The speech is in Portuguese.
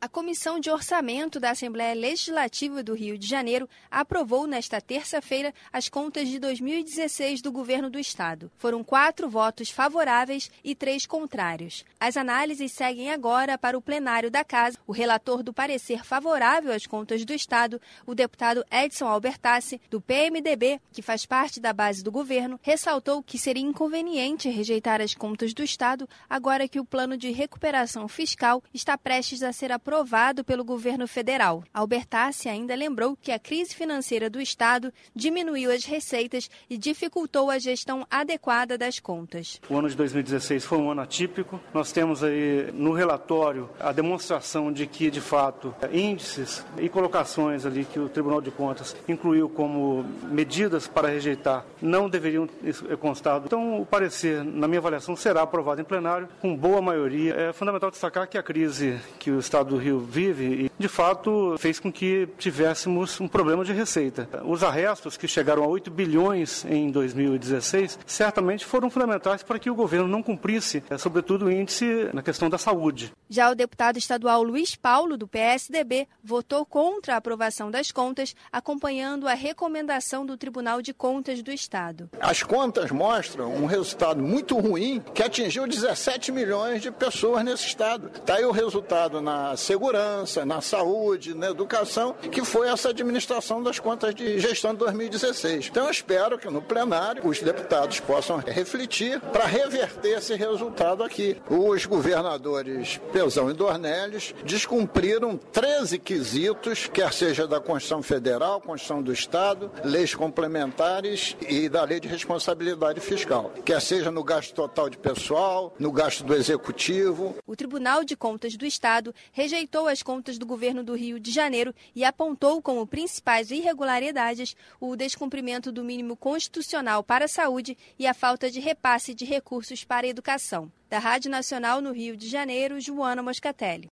A Comissão de Orçamento da Assembleia Legislativa do Rio de Janeiro aprovou nesta terça-feira as contas de 2016 do governo do estado. Foram 4 votos favoráveis e 3 contrários. As análises seguem agora para o plenário da Casa. O relator do parecer favorável às contas do estado, o deputado Edson Albertassi, do PMDB, que faz parte da base do governo, ressaltou que seria inconveniente rejeitar as contas do estado agora que o plano de recuperação fiscal está prestes a ser aprovado pelo governo federal. Albertassi ainda lembrou que a crise financeira do estado diminuiu as receitas e dificultou a gestão adequada das contas. O ano de 2016 foi um ano atípico. Nós temos aí no relatório a demonstração de que, de fato, índices e colocações ali que o Tribunal de Contas incluiu como medidas para rejeitar não deveriam ter constado. Então, o parecer, na minha avaliação, será aprovado em plenário com boa maioria. É fundamental destacar que a crise que o estado do Rio vive, de fato, fez com que tivéssemos um problema de receita. Os arrestos, que chegaram a 8 bilhões em 2016, certamente foram fundamentais para que o governo não cumprisse, sobretudo o índice na questão da saúde. Já o deputado estadual Luiz Paulo, do PSDB, votou contra a aprovação das contas, acompanhando a recomendação do Tribunal de Contas do Estado. As contas mostram um resultado muito ruim que atingiu 17 milhões de pessoas nesse estado. Está aí o resultado na segurança, na saúde, na educação, que foi essa administração das contas de gestão de 2016. Então eu espero que no plenário os deputados possam refletir para reverter esse resultado aqui. Os governadores Pezão e Dornelles descumpriram 13 quesitos, quer seja da Constituição Federal, Constituição do Estado, leis complementares e da Lei de Responsabilidade Fiscal, quer seja no gasto total de pessoal, no gasto do Executivo. O Tribunal de Contas do Estado rejeitou as contas do governo do Rio de Janeiro e apontou como principais irregularidades o descumprimento do mínimo constitucional para a saúde e a falta de repasse de recursos para a educação. Da Rádio Nacional no Rio de Janeiro, Joana Moscatelli.